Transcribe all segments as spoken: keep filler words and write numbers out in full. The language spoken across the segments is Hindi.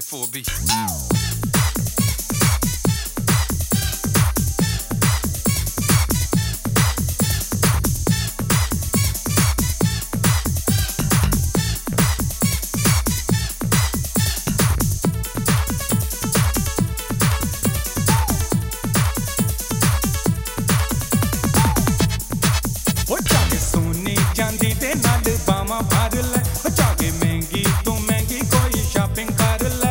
four B. सोने चांदी दे नाल बावां भर ले, जाके महंगी तो महंगी कोई शॉपिंग कर ले।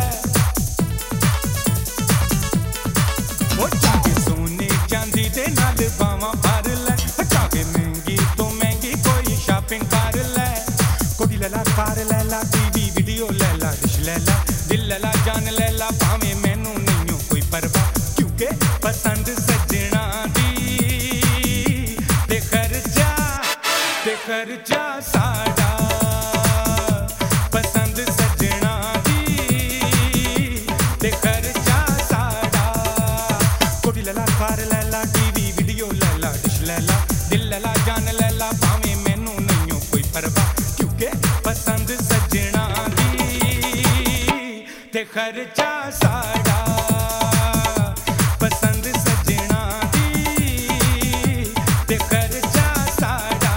ओ जाके सोने चांदी दे नाल बावां भर ले, जाके महंगी तो महंगी कोई शॉपिंग कर ले। कोडी ले ला, कार ले ला, टीवी वीडियो ले ला, डिश ले ला, दिल ले ला, जान ले ला, भावें मैनू नहीं कोई परवाह, क्योंकि पसंद सजना दी ते खर्चा ते खर्चा साडा। पसंद सजना दी ते खर्चा साडा। कोडी ले ला, कार ले ला, टीवी वीडियो ले ला, डिश ले ला, दिल ले ला, जान ले ला, भावें मैनू नहीं कोई परवाह, क्योंकि पसंद सजना दी ते खर्चा साडा। पसंद सजना दी ते खर्चा साडा।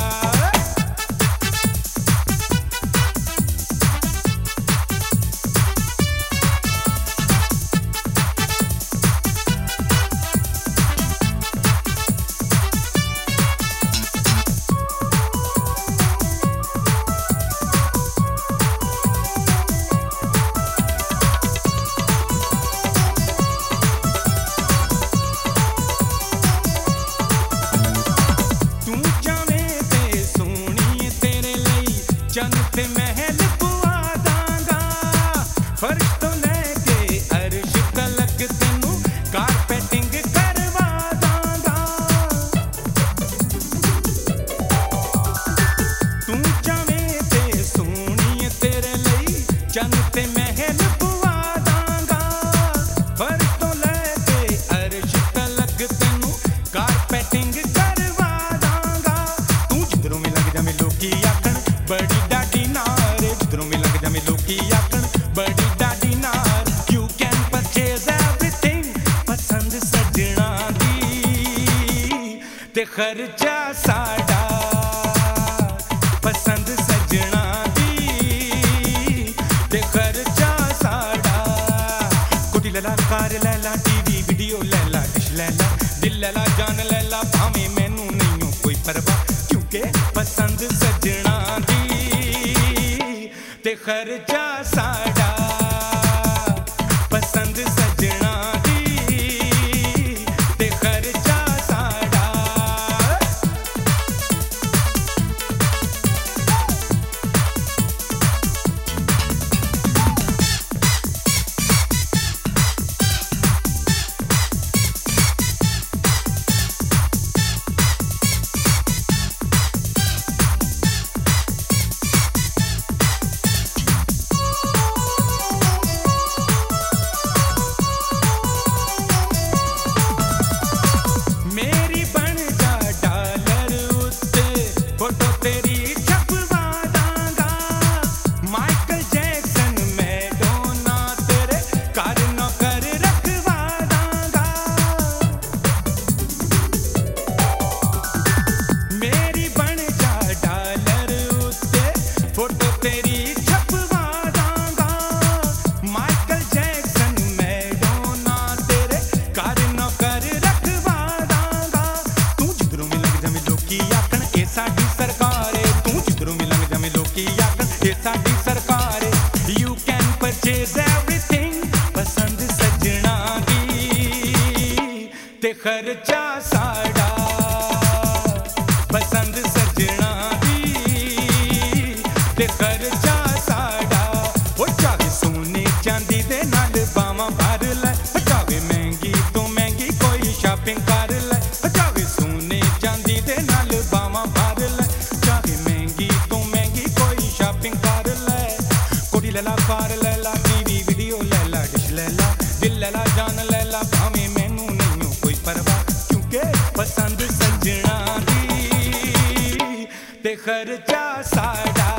चन ते महल पुआ दांगा, फर्श तो लेके अर्श तलक तेनू कारपेटिंग करवा दांगा। तू चावें ते सोहणी तेरे लई चन ते महल पुआ दांगा, फर्श तो लेके अर्श तलक तेनू कारपेटिंग करवा दांगा। तू जिधरों में लग जावे लोकी आखण बड़ी डाडी नार, जिधरों में लग जावे लोकी आखण बड़ी डाडी नार। You can purchase everything, पसंद सजना दी ते खर्चा साडा। पसंद सजना दी ते खर्चा साडा। कोडी ले ला, कार ले ला, टीवी वीडियो ले ला, डिश ले ला, दिल ले ला, जान ले ला, भावें मैनू नहीं कोई परवाह, क्योंकि पसंद सजना ते खर्चा साडा। पसंद सजना दी ते खर्चा साडा। मेरी बन जा डॉलर उत्ते फोटो तेरी छपवा दांगा। माइकल जैक्सन मैडोना तेरे घर नौकर रखवा दांगा। मेरी बन जा डॉलर उत्ते फोटो तेरी छपवा दांगा। माइकल जैक्सन मैडोना तेरे घर नौकर रखवा दांगा। तू जिधरों में लग जावे लोकी आखण ए साडी सरकार है, तू जिधरों में लग जावे लोकी आखण ए साडी सरकार है। You can purchase everything, पसंद सजना दी ते खर्चा साडा। पसंद सजना दी ते खर्चा साडा। ओ जाके सोने चांदी दे नाल बावां भर ले, जावे महंगी तो महंगी कोई शॉपिंग कर ले। जावे सोने चांदी दे नाल बावां भर ले, जावे महंगी तो महंगी कोई शॉपिंग कर ले। कोडी ले ला, कार ले ला, टीवी वीडियो ले ला, डिश ले ला, दिल ले ला, जान ले ला, भावें मैनू नहीं कोई परवाह, क्योंकि पसंद सजना दी ते खर्चा साडा।